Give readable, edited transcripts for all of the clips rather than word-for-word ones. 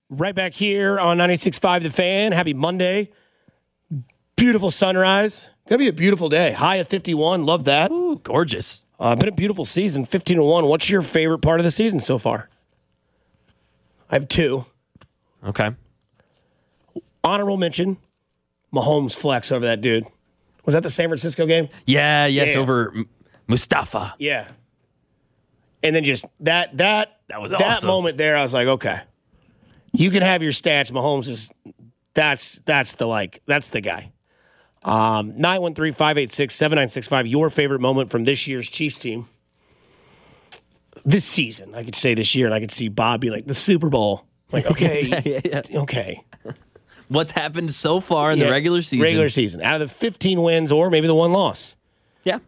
Right back here on 96.5 The Fan. Happy Monday. Beautiful sunrise. Going to be a beautiful day. High of 51. Love that. Ooh, gorgeous. Been a beautiful season. 15-1. What's your favorite part of the season so far? I have two. Okay. Honorable mention. Mahomes flex over that dude. Was that the San Francisco game? Yeah, yes, Yeah. over Mustafa. Yeah. And then just that was that awesome. moment there, I was like, okay. You can have your stats. Mahomes is that's the guy. 913-586-7965. Your favorite moment from this year's Chiefs team. This season. I could say this year, and I could see Bob be like, the Super Bowl. Like, okay. Yeah. Okay. What's happened so far in the regular season? Regular season. Out of the 15 wins or maybe the one loss. Yeah.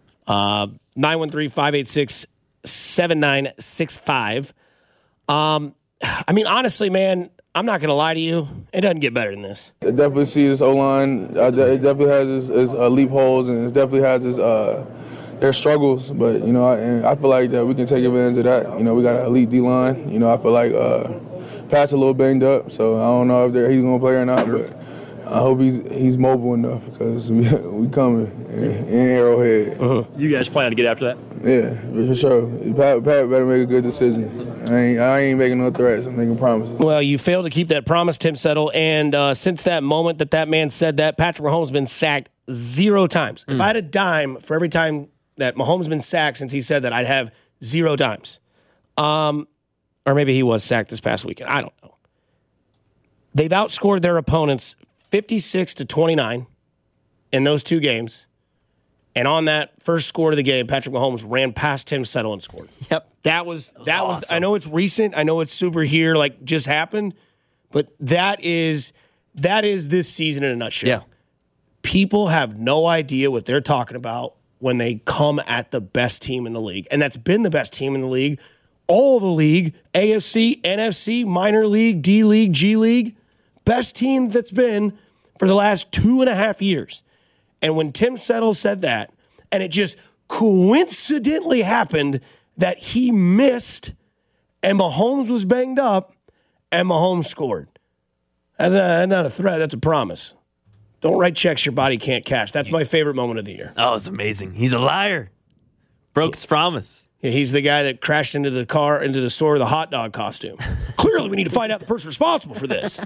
913-586-7965. I mean, honestly, man, I'm not going to lie to you. It doesn't get better than this. I definitely see this O-line. It definitely has its loopholes, and it definitely has its their struggles. But, I feel like that we can take advantage of that. We got an elite D-line. I feel like Pat's a little banged up, so I don't know if he's going to play or not. But I hope he's mobile enough because we coming in Arrowhead. Uh-huh. You guys plan to get after that? Yeah, for sure. Pat better make a good decision. I ain't making no threats. I'm making promises. Well, you failed to keep that promise, Tim Settle. And since that moment that man said that, Patrick Mahomes has been sacked 0 times. If I had a dime for every time that Mahomes has been sacked since he said that, I'd have 0 dimes. Or maybe he was sacked this past weekend. I don't know. They've outscored their opponents 56-29 in those 2 games. And on that first score of the game, Patrick Mahomes ran past Tim Settle and scored. Yep. That was awesome. I know it's recent. I know it's super here, like just happened. But that is this season in a nutshell. Yeah. People have no idea what they're talking about when they come at the best team in the league. And that's been the best team in the league. All the league, AFC, NFC, minor league, D league, G league. Best team that's been for the last 2.5 years. And when Tim Settle said that, and it just coincidentally happened that he missed and Mahomes was banged up and Mahomes scored. That's not a threat, that's a promise. Don't write checks your body can't cash. That's my favorite moment of the year. Oh, it's amazing. He's a liar. Broke his promise. Yeah, he's the guy that crashed into the store with a hot dog costume. Clearly, we need to find out the person responsible for this.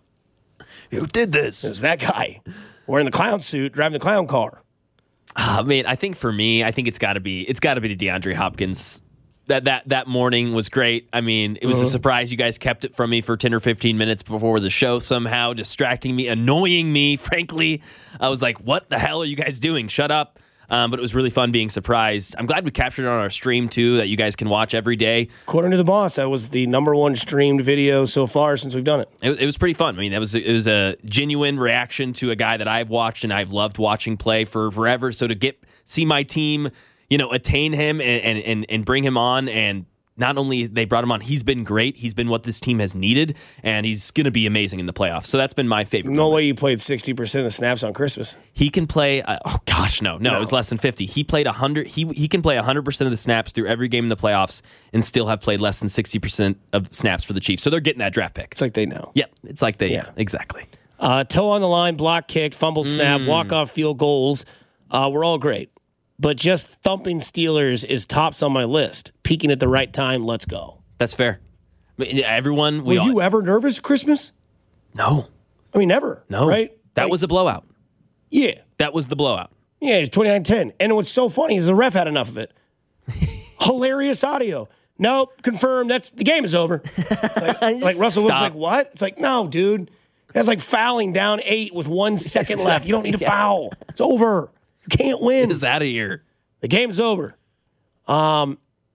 Who did this? It was that guy wearing the clown suit, driving the clown car. I mean, I think for me, it's got to be the DeAndre Hopkins. That morning was great. I mean, it was a surprise you guys kept it from me for 10 or 15 minutes before the show somehow, distracting me, annoying me, frankly. I was like, what the hell are you guys doing? Shut up. But it was really fun being surprised. I'm glad we captured it on our stream, too, that you guys can watch every day. According to the boss, that was the #1 streamed video so far since we've done it. It was pretty fun. I mean, it was a genuine reaction to a guy that I've watched and I've loved watching play for forever. So to see my team, attain him and bring him on, and not only they brought him on, he's been great. He's been what this team has needed, and he's going to be amazing in the playoffs. So that's been my favorite. No way you played 60% of the snaps on Christmas. He can play. No, it was less than 50. He played 100. He can play 100% of the snaps through every game in the playoffs, and still have played less than 60% of snaps for the Chiefs. So they're getting that draft pick. It's like they know. Yep, it's like they exactly. Toe on the line, block kick, fumbled snap, walk-off field goals. We're all great. But just thumping Steelers is tops on my list. Peaking at the right time, let's go. That's fair. I mean, everyone. Were you ever nervous at Christmas? No. I mean, never. No. Right? That was a blowout. Yeah. That was the blowout. Yeah, it's 29-10. And what's so funny is the ref had enough of it. Hilarious audio. Nope, confirmed. The game is over. Like Russell was like, what? It's like, no, dude. That's like fouling down 8 with 1 second left. You don't need to foul. It's over. You can't win. Get us out of here. The game's over. The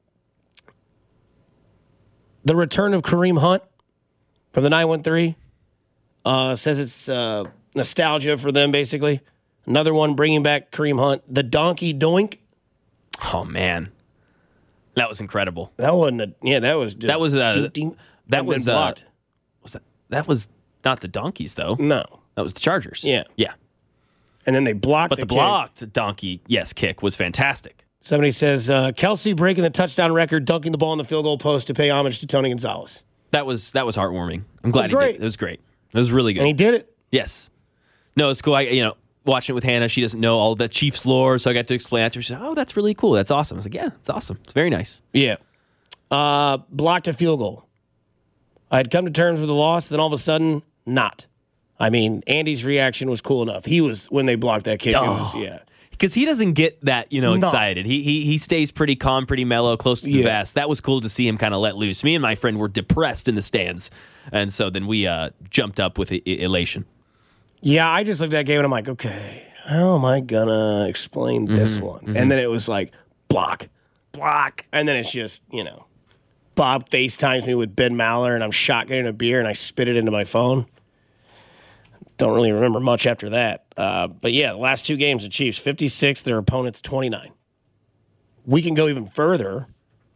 return of Kareem Hunt from the 913 says it's nostalgia for them, basically. Another one bringing back Kareem Hunt. The donkey doink. Oh, man. That was incredible. That wasn't that was just... That was blocked. That was not the Donkeys, though. No. That was the Chargers. Yeah. Yeah. And then they blocked But the kick. blocked donkey, kick was fantastic. Somebody says, Kelsey breaking the touchdown record, dunking the ball in the field goal post to pay homage to Tony Gonzalez. That was heartwarming. I'm glad he great. did. It was great. It was really good. And he did it. Yes. No, it's cool. Watching it with Hannah, she doesn't know all the Chiefs lore, so I got to explain it to her. She said, "Oh, that's really cool. That's awesome." I was like, "Yeah, it's awesome. It's very nice." Yeah. Blocked a field goal. I had come to terms with the loss, then all of a sudden, not. I mean, Andy's reaction was cool enough. He was, when they blocked that kick, Because he doesn't get that, excited. He stays pretty calm, pretty mellow, close to the vest. That was cool to see him kind of let loose. Me and my friend were depressed in the stands, and so then we jumped up with elation. Yeah, I just looked at that game and I'm like, okay, how am I gonna explain this one? And then it was like, block. And then it's just, Bob FaceTimes me with Ben Maller and I'm shotgunning a beer and I spit it into my phone. Don't really remember much after that. But yeah, the last two games, the Chiefs, 56, their opponents, 29. We can go even further.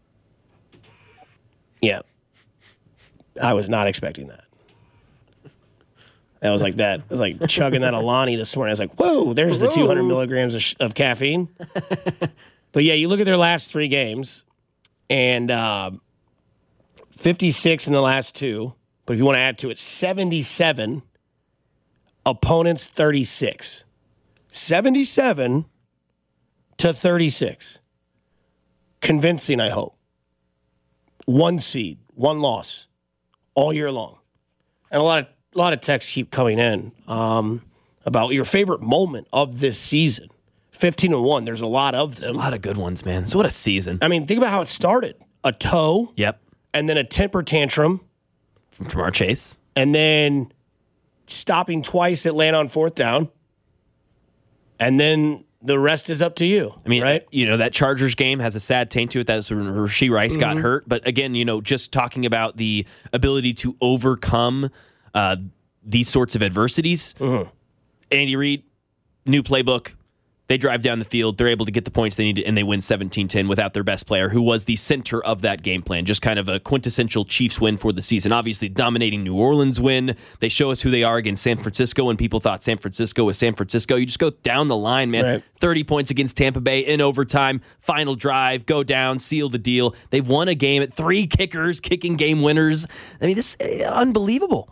Yeah. I was not expecting that. That was like that. It was like chugging that Alani this morning. I was like, whoa, there's the 200 milligrams of caffeine. But yeah, you look at their last three games, and 56 in the last two. But if you want to add to it, 77, opponents 36. 77 to 36. Convincing, I hope. One seed, one loss, all year long. And a lot of texts keep coming in about your favorite moment of this season. 15-1. There's a lot of them. A lot of good ones, man. So what a season. I mean, think about how it started. A toe. Yep. And then a temper tantrum. From Jamar Chase. And then stopping twice at land on fourth down. And then the rest is up to you. I mean, right? That Chargers game has a sad taint to it. That's when Rashee Rice got hurt. But again, just talking about the ability to overcome these sorts of adversities. Andy Reid, new playbook. They drive down the field. They're able to get the points they need, and they win 17-10 without their best player, who was the center of that game plan. Just kind of a quintessential Chiefs win for the season. Obviously, dominating New Orleans win. They show us who they are against San Francisco when people thought San Francisco was San Francisco. You just go down the line, man. Right. 30 points against Tampa Bay in overtime. Final drive, go down, seal the deal. They've won a game at 3 kickers, kicking game winners. I mean, this is unbelievable.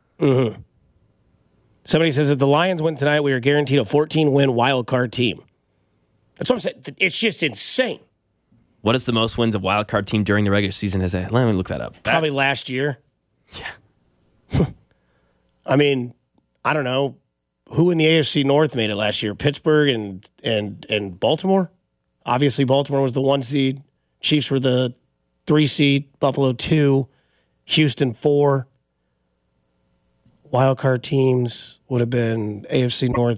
Somebody says, if the Lions win tonight, we are guaranteed a 14-win wild card team. That's what I'm saying. It's just insane. What is the most wins a wild card team during the regular season? Let me look that up. Probably last year. Yeah. I mean, I don't know. Who in the AFC North made it last year? Pittsburgh and Baltimore? Obviously, Baltimore was the 1 seed. Chiefs were the 3 seed. Buffalo 2. Houston 4. Wild card teams would have been AFC North.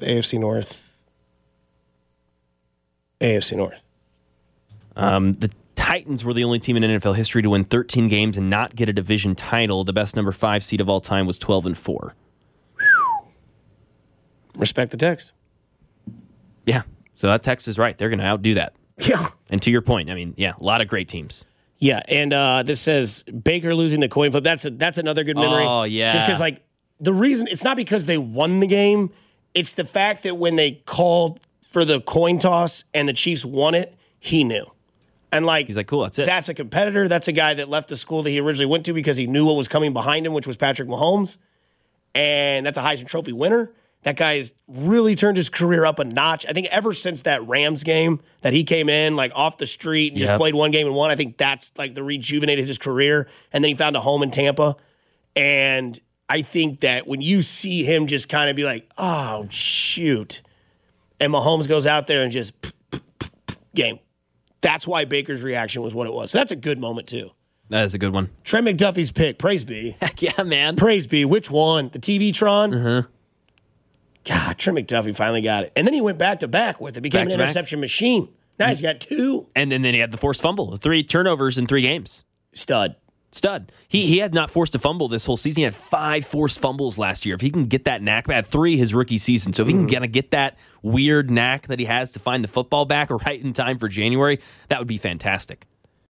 The Titans were the only team in NFL history to win 13 games and not get a division title. The best number 5 seed of all time was 12-4. Respect the text. Yeah, so that text is right. They're going to outdo that. Yeah. And to your point, I mean, a lot of great teams. Yeah, and this says Baker losing the coin flip. That's another good memory. Oh, yeah. Just because, the reason, it's not because they won the game. It's the fact that when they called for the coin toss and the Chiefs won it, he knew. And he's like, cool, that's it. That's a competitor. That's a guy that left the school that he originally went to because he knew what was coming behind him, which was Patrick Mahomes. And that's a Heisman Trophy winner. That guy's really turned his career up a notch. I think ever since that Rams game that he came in off the street and just played one game and won, I think that's the rejuvenated his career. And then he found a home in Tampa. And I think that when you see him just kind of be like, oh, shoot, and Mahomes goes out there and just game. That's why Baker's reaction was what it was. So that's a good moment, too. That is a good one. Trent McDuffie's pick. Praise be. Heck yeah, man. Praise be. Which one? The TV-tron? God, Trent McDuffie finally got it. And then he went back-to-back with it. Became an interception machine. Now he's got 2. And then he had the forced fumble. 3 turnovers in 3 games. Stud. He had not forced a fumble this whole season. He had 5 forced fumbles last year. If he can get that knack, had 3 his rookie season. So if he can get that weird knack that he has to find the football back right in time for January, that would be fantastic.